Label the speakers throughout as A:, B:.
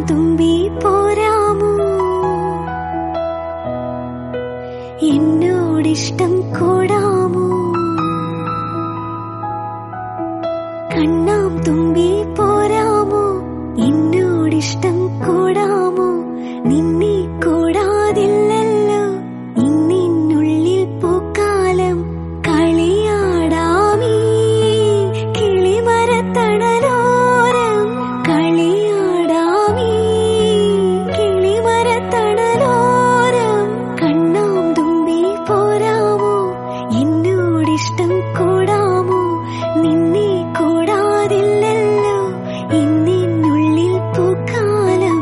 A: തുമ്പി പോരാമോ എന്നോടിഷ്ടം കൂടാമോ കണ്ണാം തുമ്പി പോരാമോ എന്നോടിഷ്ടം കൂടാമോ നിന്നെ കൂടാതില്ലല്ലോ ഇന്നിനുള്ളിൽ പൂക്കാലം കളിയാടാമീ കിളിമരത്തണലോരം കളിയാടാമീ കിളിമരത്തണലോരം കണ്ണാം തുമ്പി പോരാമോ എന്നോടിഷ്ടം കൂടാമോ നിന്നെ കൂടാതില്ലല്ലോ ഇന്നിനുള്ളിൽ പൂക്കാലം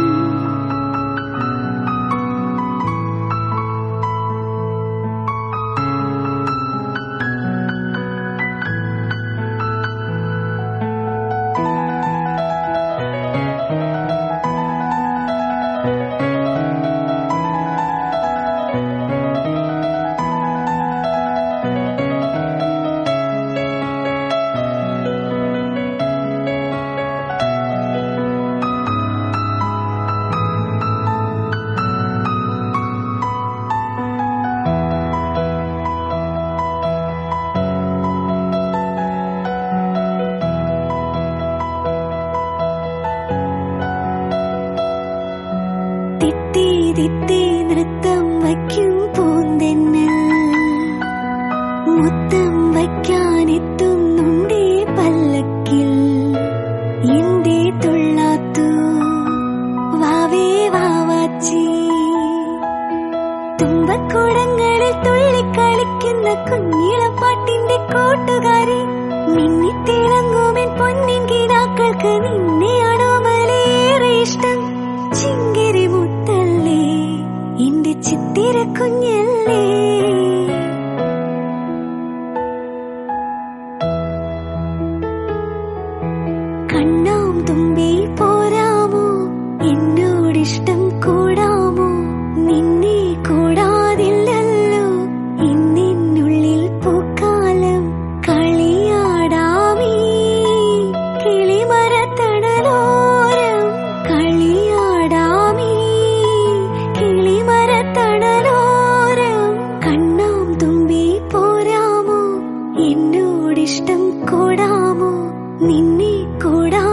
A: തിത്തി തിത്തി നൃത്തം വയ്ക്കും പൂന്തെന്നൽ മുത്തം വയ്ക്കാനെത്തുന്നുണ്ടേ പല്ലക്കിൽ എന്തേ തുള്ളാത്തു വാവേ വാവാച്ചി തുമ്പക്കുടങ്ങളിൽ തുള്ളിക്കളിക്കുന്ന കുഞ്ഞിളപ്പാട്ടിന്റെ കൂട്ടുകാരി മിന്നിത്തിളങ്ങുമെൻ പൊന്നിൻ കിനാക്കൾക്ക് നിന്നെയാണോ മലേറെ ഇഷ്ടം ചിങ്കിരി മുത്തല്ലേ എന്റെ ചിത്തിര കുഞ്ഞല്ലേ കണ്ണാം തുമ്പി പോരാമോ എന്നോടിഷ്ടം കൂടാമോ നിന്നെ കൂടാതില്ലല്ലോ ഇന്നിനുള്ളിൽ പൂക്കാലം കളിയാടാമീ കിളിമരത്തണലോരം കളിയാടാമീ കിളിമരത്തണലോരം കണ്ണാം തുമ്പി പോരാമോ എന്നോടിഷ്ടം കൂടാമോ നിന്നെ കൂടാ